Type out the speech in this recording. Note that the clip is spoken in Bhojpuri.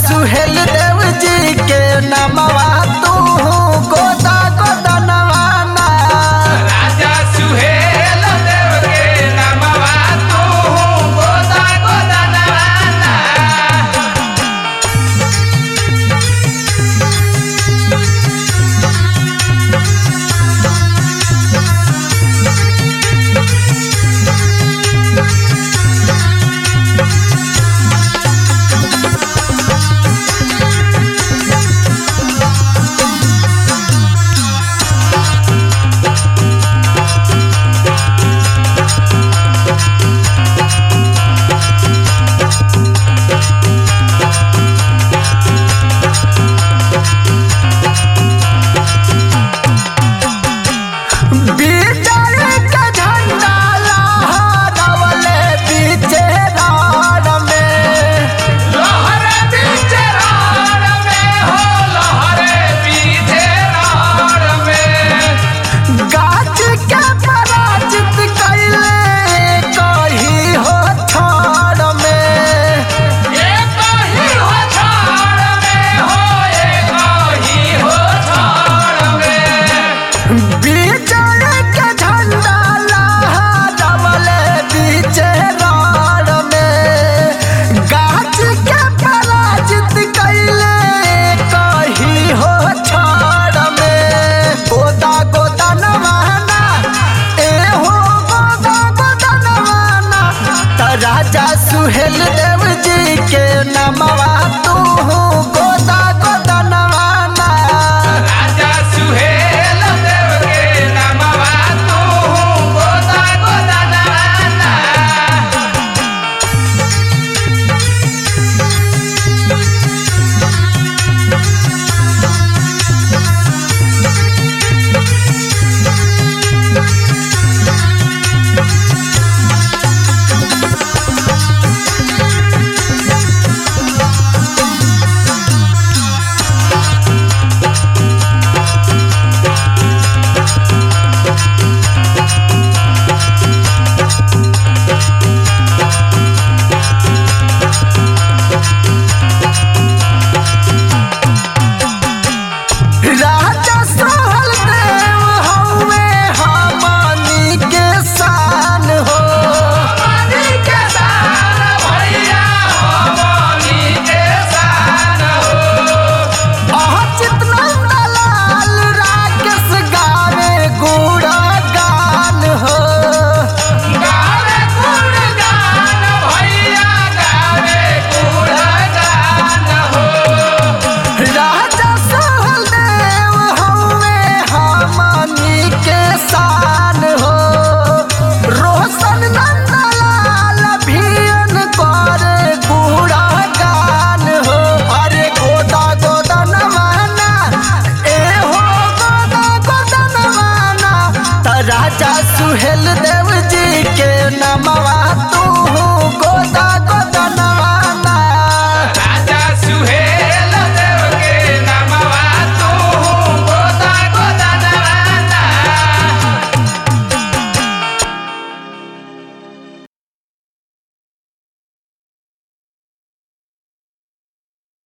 सुहेल देव जी के नमवा तू गोदा गोदा नवाना। राजा सुहेल देव के नमवा तू गोदा गोदा नवाना। राजा सुहेल देव जी के नमवा तू गोदा गोदा नवाना। राजा सुहेल देव के नमवा तू गोदा गोदा नवाना। राजा सुहेल देव हवे हमनी के शान हो। हमनी के शान भैया हमनी के शान हो। अचित नंदलाल राकेश गावे गुणगान हो। गावे गुणगान भैया गावे गुणगान हो। राजा सुहेल देव हवे हमनी के शान हो। रोशन नंदलाल भियन करे गुणगान हो। अरे गोदा गोदा नवाना ए हो गोदा गोदा नवाना। त राजा सुहेल देव जी के नमवा तू